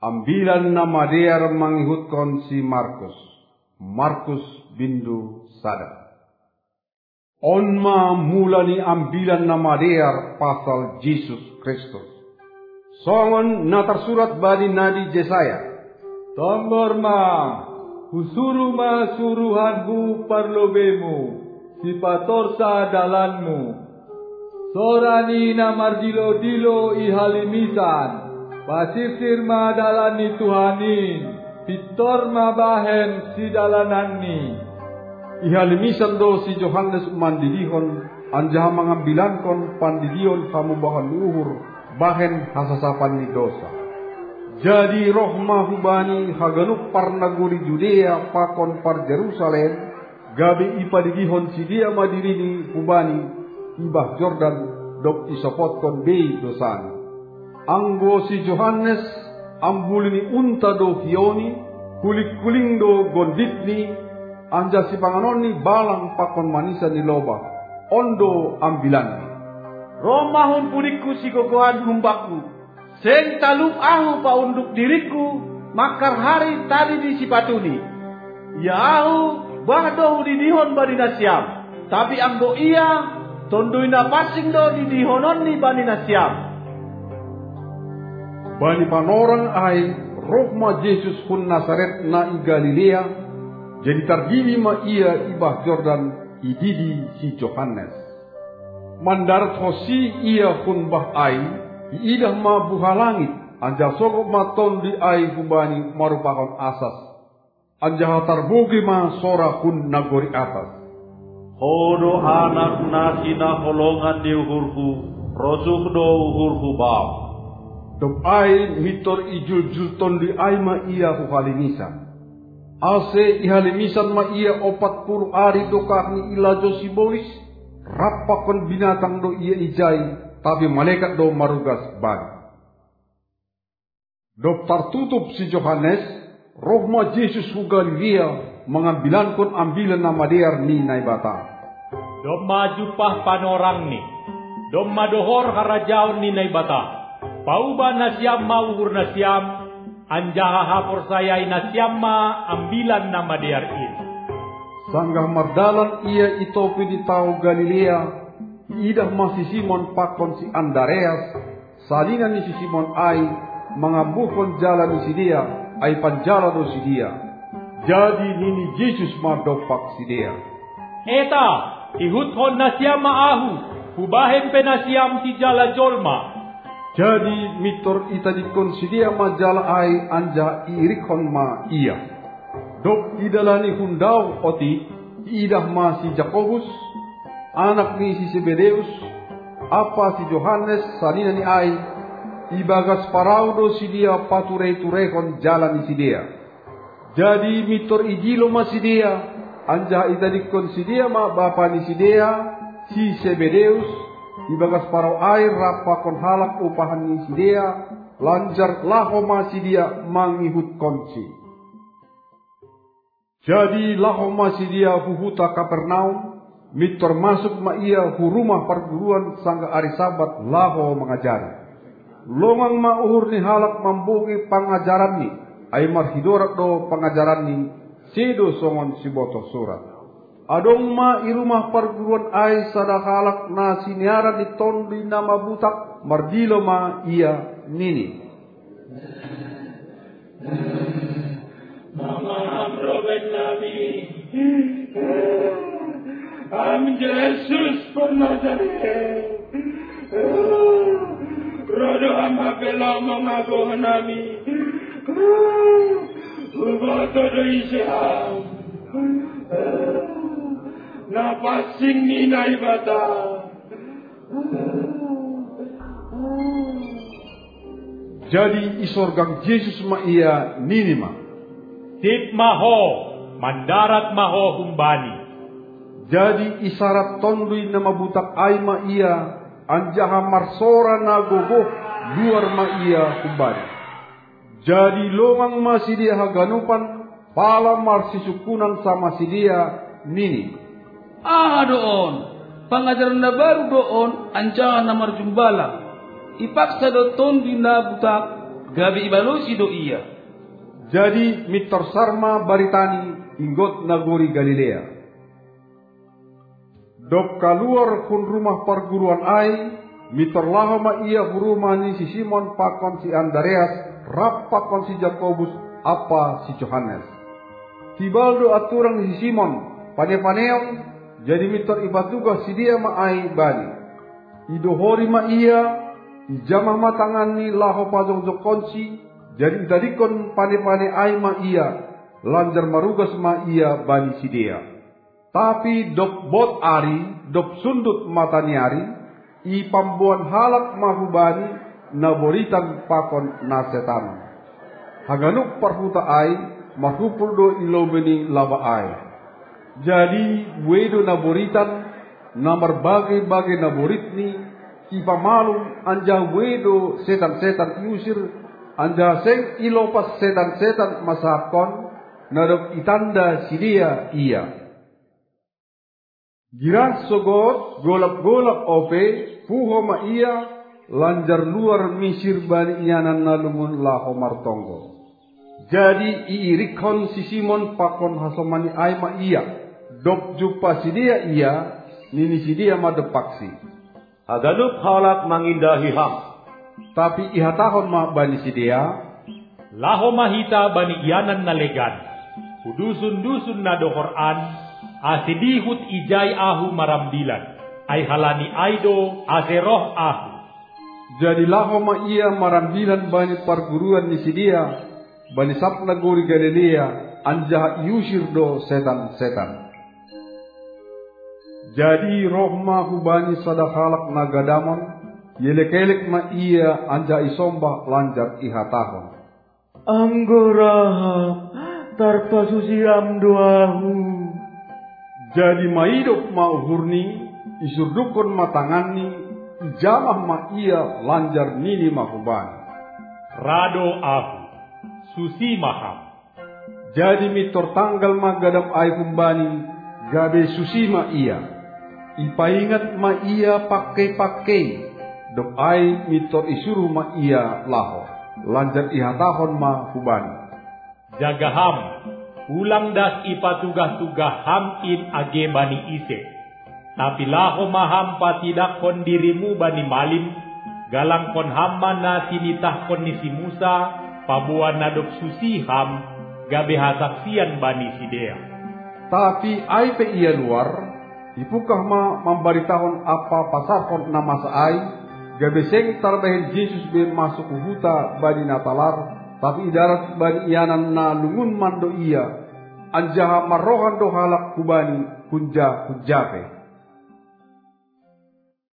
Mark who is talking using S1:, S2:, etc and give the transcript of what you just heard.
S1: Ambilan nama dia mengikutkan si Markus bindu Sada. Onma mulani ambilan nama dia pasal Yesus Kristus. Songon na tersurat badi Nabi Yesaya.
S2: Tonggor ma, husuru ma suruhanmu parlobemu, si patorsa dalanmu. Sorani na mardilo-dilo ihalimisan, pasisir ma dalani Tuhanin, pitor ma bahen si dalananni.
S1: Ihalimisan do si Yohanes mandidihon, anjaha mengambilankon pandidion pamubahan luhur, bahen hasasapan ni dosa. Jadi rohma hubani haganuk parnaguri Judea pakon par Jerusalem, gabi ipadigihon si dia madirini hubani ibah Jordan dok isopotkon bei dosani. Anggo si Yohanes ambulini unta do hioni, kulik-kuling do gonditni, anja si panganoni balang pakon manisa ni loba, ondo ambilanni.
S3: Romahun pudikku si gogohan humbaku, seng taluk ahu pa unduk diriku, makar hari tadi di sipatuni. Ya ahu bahdo di dihon bani nasiam, tapi anggo iya tonduina pasing do di dihonon ni bani nasiam.
S1: Bani panorang ai rohma Yesus kun Nazaret na i Galilea, jadi tardini ma ia ibah Jordan ididi si Yohanes. Mandarat hosi ia kun bah ai, iidah ma buha langit, anja sogok ma ton di ai hubani marupakan asas. Anja tarbugi ma sora kun nagori atas.
S3: Hodo anak nasi na holongan di uhurku, rosuk do uhurku bab.
S1: Dop ai mitor ijul-jul ton di ai ma ia huhalimisan. Ase ihalimisan ma ia 40 ari dokak ni ilajo simbolis. Rapakon binatang do ia ijai, tapi malaikat do marugas bagi. Dop tertutup si Yohanes, rohma Yesus hu Galilea mengambilankon ambilan nama dia ni naibata.
S3: Dom maju pah panorang ni, dom madohor harajaon ni naibata. Pauba nasiam ma uhur nasiam, anjaha hapor sayai nasiam ma ambilan nama dia ini.
S1: Sanggah mardalan ia itopi di tau Galilea, idah masih Simon pakon si Andreas, salinan ni si Simon ai, mengambuhkan jalan si dia, ai panjala do si dia. Jadi nini Yesus madopak si dia.
S3: Eta, ihuthon nasiam maahu, hubahem penasiam si jala jolma.
S1: Jadi mitor itadikon si dia majala ai anja irikhon ma ia. Dok idalani hundau oti, idah ma si Jakobus, anak ni si Zebedeus, apa si Yohanes salina ni ai, ibagas paraudo si dia pature-turekon jalan si dia. Jadi mitor ijilo ma si dia, anja itadikon si dia ma bapa ni si dia, si Zebedeus, ibagas parau air rapakon halak upahan ni si dia, lanjar laho ma si dia mangihut konci. Jadi laho masih dia huhuta Kapernaum, mitor masuk ma ia hu rumah perguruan sangga hari Sabat laho mengajari. Longang ma uhur ni halak mambugi pangajaran ni, ay marhidorat do pangajaran ni, sedo songon si boto surat. Adong ma i rumah perguruan ay sada halak na siniara di tondi nama butak, mardilo ma ia nini.
S4: Mama Robert Nabi, Am Jesus Penazaret, Rodo ama belong mengaku nami, Ubato do Islam, napasing ni naibata.
S1: Jadi isorgang Yesus ma ia ninima.
S3: Tip maho, mandarat maho humbani.
S1: Jadi isarat tondui nama butak ay ma ia, anjaha marsora na gogoh luar ma ia humbani. Jadi longang masih dia haganupan, pala marsisukunan sama si dia nini.
S5: Doon, pangajaran na baru doon, anjaha na marjumbala. Ipaksa do tondui na butak, gabi ibalusi do iya.
S1: Jadi mitor sarma baritani inggot nagori Galilea. Dop kaluar kun rumah perguruan ai, mitor lahoma ia huruma ni si Simon pakon si Andreas, rap pakon si Jakobus, apa si Yohanes. Tibaldo aturan si Simon, pane-paneong, jadi mitor ibatuga si dia ma ai bani. Idohori ma ia, ijamah matangan ni laho pajong jokonsi, jadi idadikon pane-pane ai ma ia, lanjar marugas ma ia bani si dia. Tapi dok bot ari, dok sundut mataniari, i pambuan halak mahubani, naboritan pakon nasetan. Haganuk parhuta ai, mahupul do ilobeni laba ai. Jadi wedo naboritan, na berbagai-bagai naboritni, i pamalum anja wedo setan-setan iusir, anja seng ilopas setan-setan masakon, nadok itanda si dia iya. Giras sogot, golap-golap ope, puho ma iya, lanjar luar misir bani iyanan nalumun laho martonggo. Jadi iirikon si Simon pakon hasomani ai ma iya, dop jupa si dia iya, nini si dia ma depaksi.
S6: Aganup halak mangindahi ham.
S1: Tapi ihatahon ma bani si dia,
S7: laho mahita bani iyanan nalegan, hudusun-dusun na dohoran, asidihut ijai ahu maramdilan, ay halani aido aseroh ahu.
S1: Jadi lahoma ia maramdilan bani perguruan ni si dia, bani sapna gori Galilea, anja yusir do setan-setan. Jadi roh ma hubani sadahalak nagadamon, yelek-elek ma ia anja isomba lanjar ihatahon.
S4: Anggorahap, tarpasusiam doahu.
S1: Jadi maidop ma uhurni, isurdukon matangani, ijamah ma ia lanjar nini ma hubani.
S7: Rado ahu, susi maham.
S1: Jadi mitor tanggal ma gadap ay humbani, gabe susi ma iya. Ipaingat ma iya pakai-pakai, dok ay mitor isuru ma iya laho, lanjar ihatahon ma hubani.
S7: Jagaham, ulang das ipatugah-tugah ham in age bani ise. Tapi laho maham patidakon dirimu bani malim, galang kon hamma na sinitahkon ni si Musa, pabuan nadok susi ham, gabe hasaksian bani si Dea.
S1: Tapi ay pe iya luar, ipukah ma membaritahon apa pasarkon nama saai, gabe seng tarbahin Yesus be masuk huta bani natalar, tapi idarat bani iyanan na lungun mando iya, anjaha marrohan do halak kubani kunja kunjape.